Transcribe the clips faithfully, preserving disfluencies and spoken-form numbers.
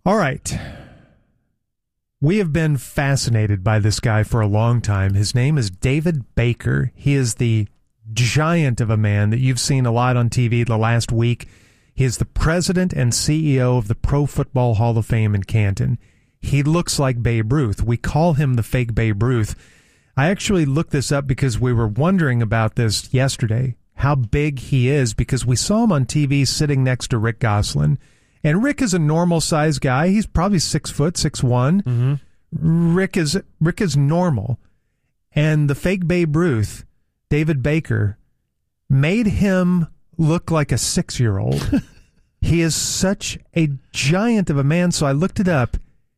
All right. We have been fascinated by this guy for a long time. His name is David Baker. He is the giant of a man that you've seen a lot on T V the last week. He is the president and C E O of the Pro Football Hall of Fame in Canton. He looks like Babe Ruth. We call him the fake Babe Ruth. I actually looked this up because we were wondering about this yesterday, how big he is, because we saw him on T V sitting next to Rick Gosselin. And Rick is a normal-sized guy. He's probably six foot, six one. Mm-hmm. Rick is Rick is normal. And the fake Babe Ruth, David Baker, made him look like a six-year-old. He is such a giant of a man, so I looked it up.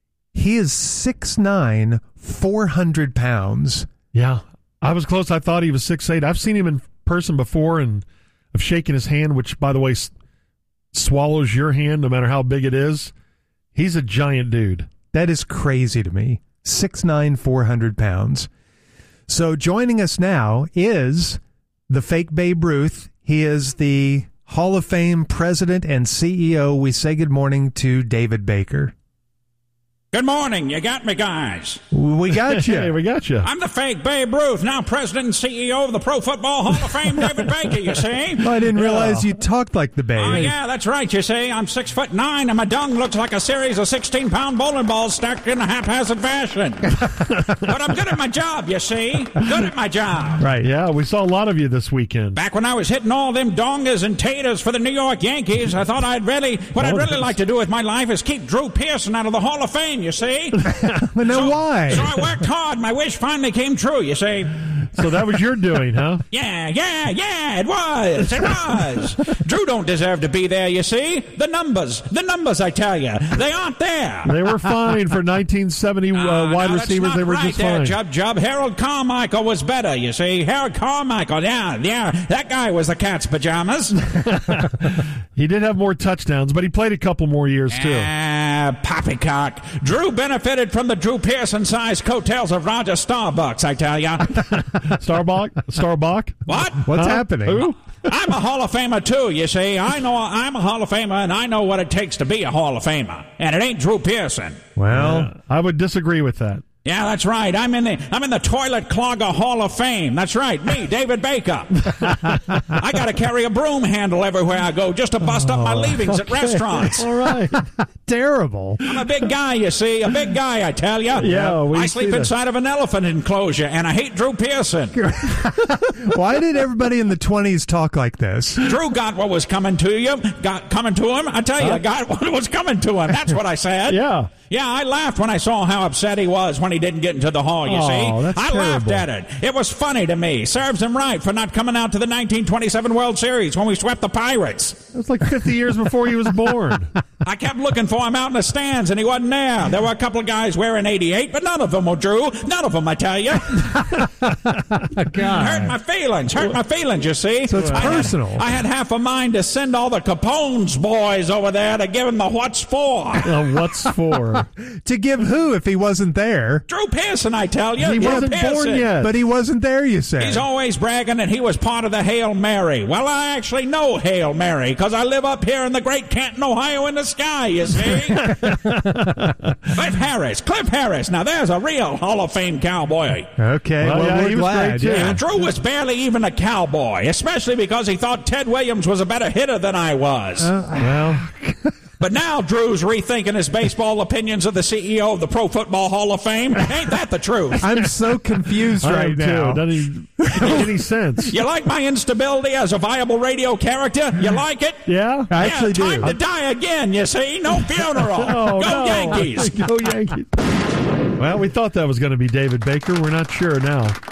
He is six nine, four hundred pounds. Yeah, I was close. I thought he was six eight. I've seen him in person before, and I've shaken his hand, which, by the way, s- swallows your hand no matter how big it is. He's a giant dude. That is crazy to me. six nine, four hundred pounds. So joining us now is the fake Babe Ruth. He is the Hall of Fame president and C E O. We say good morning to David Baker. Good morning. You got me, guys. We got you. Hey, we got you. I'm the fake Babe Ruth, now president and C E O of the Pro Football Hall of Fame, David Baker, you see? Well, I didn't realize you talked like the Babe. Oh, yeah, that's right, you see. I'm six foot nine, and my dung looks like a series of sixteen-pound bowling balls stacked in a haphazard fashion. But I'm good at my job, you see. Good at my job. Right, yeah, we saw a lot of you this weekend. Back when I was hitting all them dongers and taters for the New York Yankees, I thought I'd really, what I'd really like to do with my life is keep Drew Pearson out of the Hall of Fame, you see? But now so, why? So I worked hard. My wish finally came true, you see. So that was your doing, huh? Yeah, yeah, yeah, it was. It was. Drew don't deserve to be there, you see. The numbers, the numbers, I tell you, they aren't there. They were fine for nineteen seventy uh, uh, wide no, receivers. They were right just there, fine. Jub, Jub. Harold Carmichael was better, you see. Harold Carmichael, yeah, yeah. That guy was the cat's pajamas. He did have more touchdowns, but he played a couple more years, too. Ah, poppycock. Drew benefited from the Drew Pearson-sized coattails of Roger Starbucks, I tell ya. Starbuck? Starbuck? What? What's Huh? happening? Who? I'm a Hall of Famer, too, you see. I know I'm a Hall of Famer, and I know what it takes to be a Hall of Famer. And it ain't Drew Pearson. Well, Uh, I would disagree with that. Yeah, that's right. I'm in the I'm in the Toilet Clogger Hall of Fame. That's right. Me, David Baker. I got to carry a broom handle everywhere I go just to bust up my leavings at restaurants. All right. terrible. I'm a big guy, you see. A big guy, I tell you. Yeah, we I see sleep that. inside of an elephant enclosure, and I hate Drew Pearson. Why did everybody in the twenties talk like this? Drew got what was coming to you. Got coming to him. I tell you, got what was coming to him. That's what I said. Yeah. Yeah, I laughed when I saw how upset he was when he didn't get into the hall, you Oh, see. that's I laughed terrible. at it. It was funny to me. Serves him right for not coming out to the nineteen twenty-seven World Series when we swept the Pirates. It was like fifty years before he was born. I kept looking for him out in the stands, and he wasn't there. There were a couple of guys wearing eighty-eight, but none of them were Drew. None of them, I tell you. Hurt my feelings. Hurt my feelings, you see. So it's I had- personal. I had half a mind to send all the Capone's boys over there to give him the what's for. Uh, what's for? To give who if he wasn't there? Drew Pearson, I tell you. He Drew wasn't Pearson. born yet. But he wasn't there, you said. He's always bragging that he was part of the Hail Mary. Well, I actually know Hail Mary because I live up here in the great Canton, Ohio in the sky, you see. Cliff Harris. Cliff Harris. Now, there's a real Hall of Fame cowboy. Okay, Well, well, yeah, we're he was glad. great, too. yeah. Yeah, Drew was barely even a cowboy, especially because he thought Ted Williams was a better hitter than I was. Well, But now Drew's rethinking his baseball opinions of the C E O of the Pro Football Hall of Fame. Ain't that the truth? I'm so confused I right am now. too. Doesn't even make any sense. You like my instability as a viable radio character? You like it? Yeah? I actually yeah, time do. to die again, you see. No funeral. Oh, Go no. Yankees. Go Yankees. Well, we thought that was going to be David Baker. We're not sure now.